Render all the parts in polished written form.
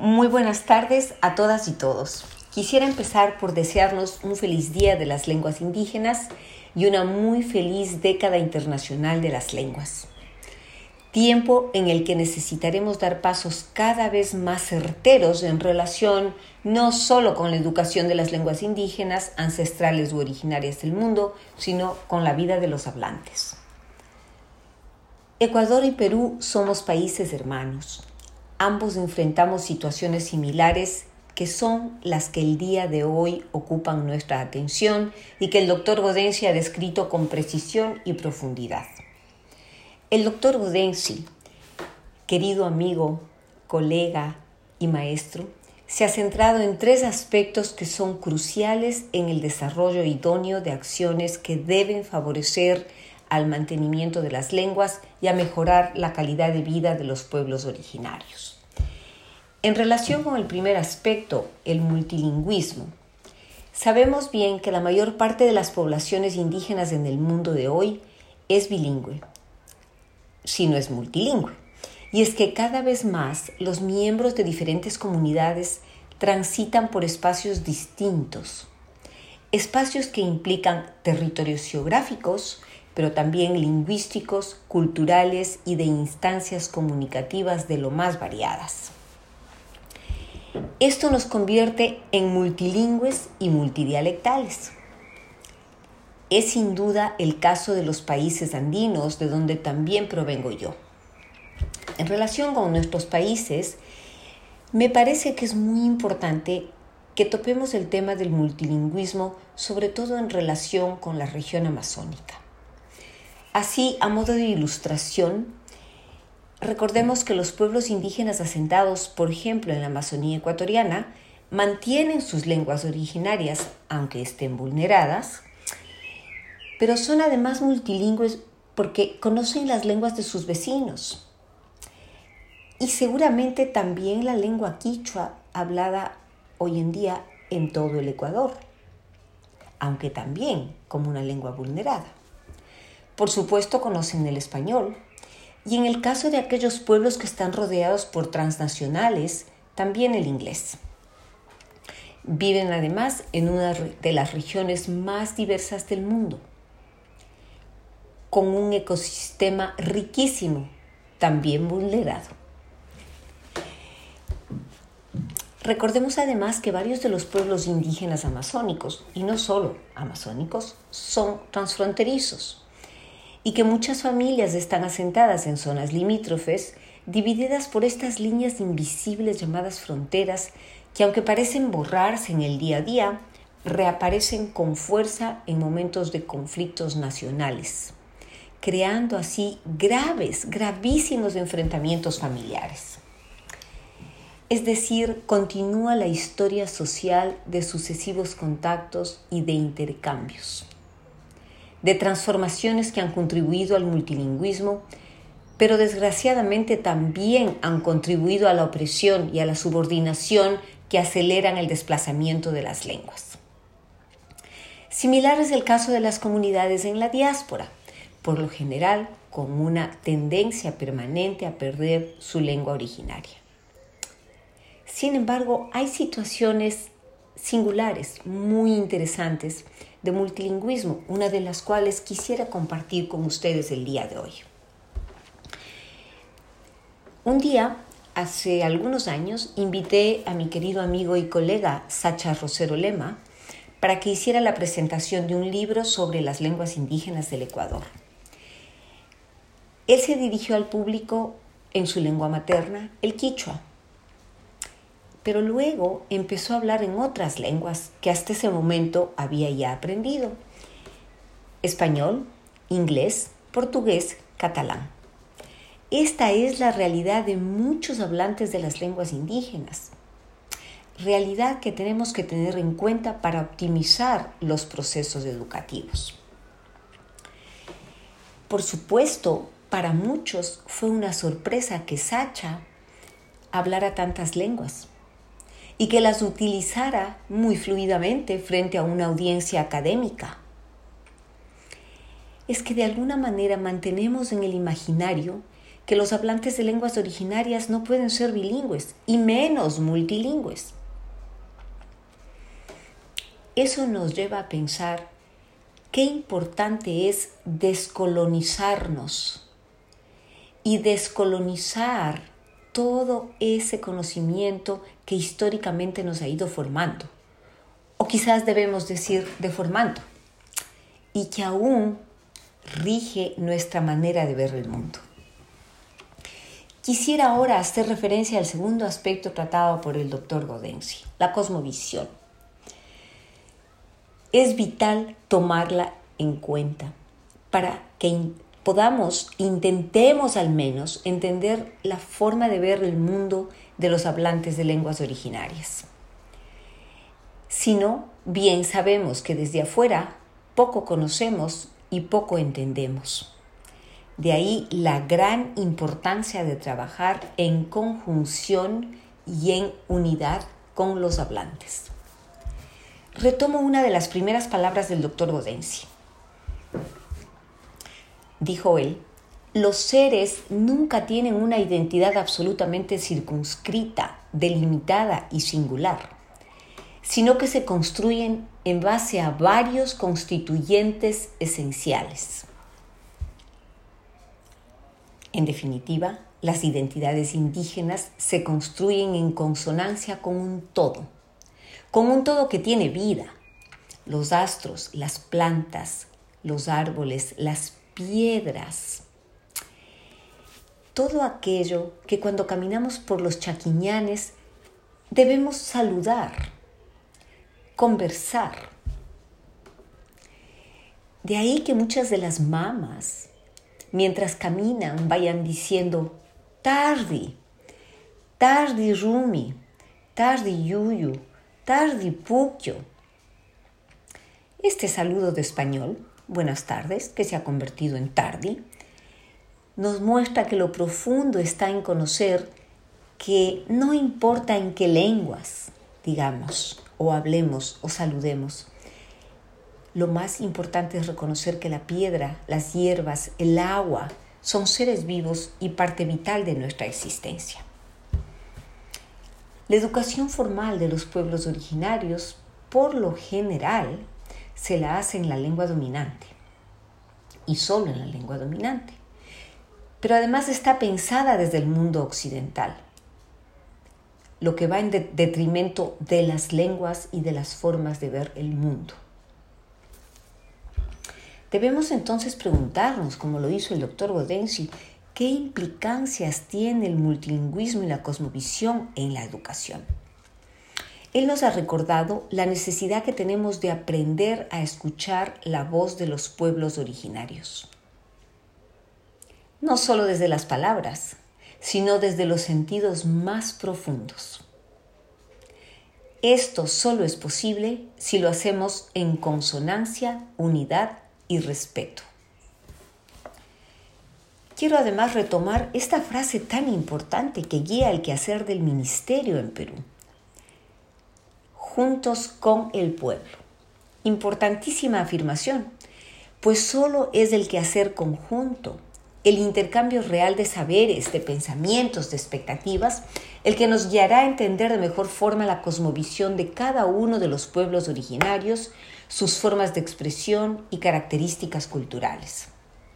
Muy buenas tardes a todas y todos. Quisiera empezar por desearnos un feliz Día de las Lenguas Indígenas y una muy feliz década internacional de las lenguas. Tiempo en el que necesitaremos dar pasos cada vez más certeros en relación no solo con la educación de las lenguas indígenas, ancestrales u originarias del mundo, sino con la vida de los hablantes. Ecuador y Perú somos países hermanos. Ambos enfrentamos situaciones similares que son las que el día de hoy ocupan nuestra atención y que el doctor Godensi ha descrito con precisión y profundidad. El doctor Godensi, querido amigo, colega y maestro, se ha centrado en 3 aspectos que son cruciales en el desarrollo idóneo de acciones que deben favorecer al mantenimiento de las lenguas y a mejorar la calidad de vida de los pueblos originarios. En relación con el primer aspecto, el multilingüismo, sabemos bien que la mayor parte de las poblaciones indígenas en el mundo de hoy es bilingüe, si no es multilingüe. Y es que cada vez más los miembros de diferentes comunidades transitan por espacios distintos, espacios que implican territorios geográficos, pero también lingüísticos, culturales y de instancias comunicativas de lo más variadas. Esto nos convierte en multilingües y multidialectales. Es sin duda el caso de los países andinos, de donde también provengo yo. En relación con nuestros países, me parece que es muy importante que topemos el tema del multilingüismo, sobre todo en relación con la región amazónica. Así, a modo de ilustración, recordemos que los pueblos indígenas asentados, por ejemplo, en la Amazonía ecuatoriana, mantienen sus lenguas originarias, aunque estén vulneradas, pero son además multilingües porque conocen las lenguas de sus vecinos. Y seguramente también la lengua quichua hablada hoy en día en todo el Ecuador, aunque también como una lengua vulnerada. Por supuesto conocen el español, y en el caso de aquellos pueblos que están rodeados por transnacionales, también el inglés. Viven además en una de las regiones más diversas del mundo, con un ecosistema riquísimo, también vulnerado. Recordemos además que varios de los pueblos indígenas amazónicos, y no solo amazónicos, son transfronterizos, y que muchas familias están asentadas en zonas limítrofes, divididas por estas líneas invisibles llamadas fronteras, que aunque parecen borrarse en el día a día, reaparecen con fuerza en momentos de conflictos nacionales, creando así gravísimos enfrentamientos familiares. Es decir, continúa la historia social de sucesivos contactos y de intercambios, de transformaciones que han contribuido al multilingüismo, pero desgraciadamente también han contribuido a la opresión y a la subordinación que aceleran el desplazamiento de las lenguas. Similar es el caso de las comunidades en la diáspora, por lo general con una tendencia permanente a perder su lengua originaria. Sin embargo, hay situaciones singulares, muy interesantes, de multilingüismo, una de las cuales quisiera compartir con ustedes el día de hoy. Un día, hace algunos años, invité a mi querido amigo y colega Sacha Rosero Lema para que hiciera la presentación de un libro sobre las lenguas indígenas del Ecuador. Él se dirigió al público en su lengua materna, el quichua, pero luego empezó a hablar en otras lenguas que hasta ese momento había ya aprendido: español, inglés, portugués, catalán. Esta es la realidad de muchos hablantes de las lenguas indígenas, realidad que tenemos que tener en cuenta para optimizar los procesos educativos. Por supuesto, para muchos fue una sorpresa que Sacha hablara tantas lenguas y que las utilizara muy fluidamente frente a una audiencia académica. Es que de alguna manera mantenemos en el imaginario que los hablantes de lenguas originarias no pueden ser bilingües y menos multilingües. Eso nos lleva a pensar qué importante es descolonizarnos y descolonizar todo ese conocimiento que históricamente nos ha ido formando, o quizás debemos decir deformando, y que aún rige nuestra manera de ver el mundo. Quisiera ahora hacer referencia al segundo aspecto tratado por el Dr. Gaudenzi, la cosmovisión. Es vital tomarla en cuenta para que intentemos al menos entender la forma de ver el mundo de los hablantes de lenguas originarias. Si no, bien sabemos que desde afuera poco conocemos y poco entendemos. De ahí la gran importancia de trabajar en conjunción y en unidad con los hablantes. Retomo una de las primeras palabras del Dr. Gaudenzi. Dijo él, los seres nunca tienen una identidad absolutamente circunscrita, delimitada y singular, sino que se construyen en base a varios constituyentes esenciales. En definitiva, las identidades indígenas se construyen en consonancia con un todo que tiene vida, los astros, las plantas, los árboles, las piedras, todo aquello que cuando caminamos por los Chaquiñanes debemos saludar, conversar. De ahí que muchas de las mamas, mientras caminan, vayan diciendo tardi, tardi Rumi, tardi Yuyu, tardi Puquio. Este saludo de español, buenas tardes, que se ha convertido en tardi, nos muestra que lo profundo está en conocer que no importa en qué lenguas, digamos, o hablemos o saludemos, lo más importante es reconocer que la piedra, las hierbas, el agua son seres vivos y parte vital de nuestra existencia. La educación formal de los pueblos originarios, por lo general, se la hace en la lengua dominante, y solo en la lengua dominante. Pero además está pensada desde el mundo occidental, lo que va en detrimento de las lenguas y de las formas de ver el mundo. Debemos entonces preguntarnos, como lo hizo el Dr. Gaudenzi, ¿qué implicancias tiene el multilingüismo y la cosmovisión en la educación? Él nos ha recordado la necesidad que tenemos de aprender a escuchar la voz de los pueblos originarios. No solo desde las palabras, sino desde los sentidos más profundos. Esto solo es posible si lo hacemos en consonancia, unidad y respeto. Quiero además retomar esta frase tan importante que guía el quehacer del ministerio en Perú. Juntos con el pueblo. Importantísima afirmación, pues solo es el quehacer conjunto, el intercambio real de saberes, de pensamientos, de expectativas, el que nos guiará a entender de mejor forma la cosmovisión de cada uno de los pueblos originarios, sus formas de expresión y características culturales.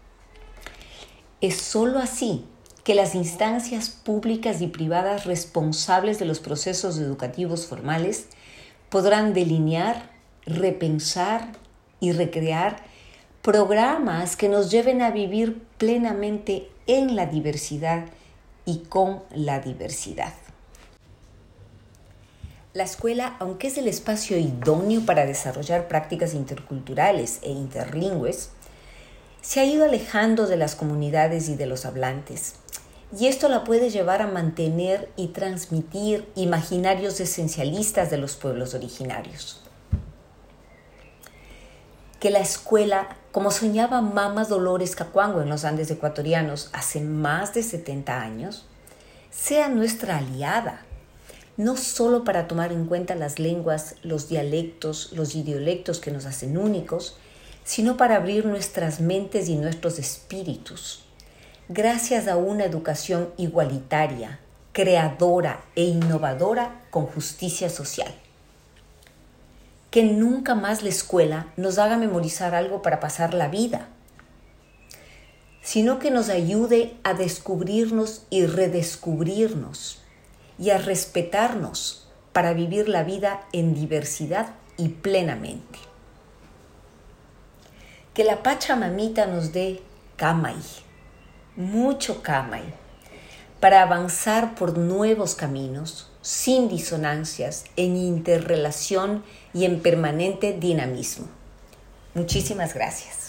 Es sólo así que las instancias públicas y privadas responsables de los procesos educativos formales podrán delinear, repensar y recrear programas que nos lleven a vivir plenamente en la diversidad y con la diversidad. La escuela, aunque es el espacio idóneo para desarrollar prácticas interculturales e interlingües, se ha ido alejando de las comunidades y de los hablantes, y esto la puede llevar a mantener y transmitir imaginarios esencialistas de los pueblos originarios. Que la escuela, como soñaba Mama Dolores Cacuango en los Andes ecuatorianos hace más de 70 años, sea nuestra aliada, no solo para tomar en cuenta las lenguas, los dialectos, los idiolectos que nos hacen únicos, sino para abrir nuestras mentes y nuestros espíritus, gracias a una educación igualitaria, creadora e innovadora con justicia social. Que nunca más la escuela nos haga memorizar algo para pasar la vida, sino que nos ayude a descubrirnos y redescubrirnos y a respetarnos para vivir la vida en diversidad y plenamente. Que la Pachamamita nos dé kamai, mucho kamai, para avanzar por nuevos caminos, sin disonancias, en interrelación y en permanente dinamismo. Muchísimas gracias.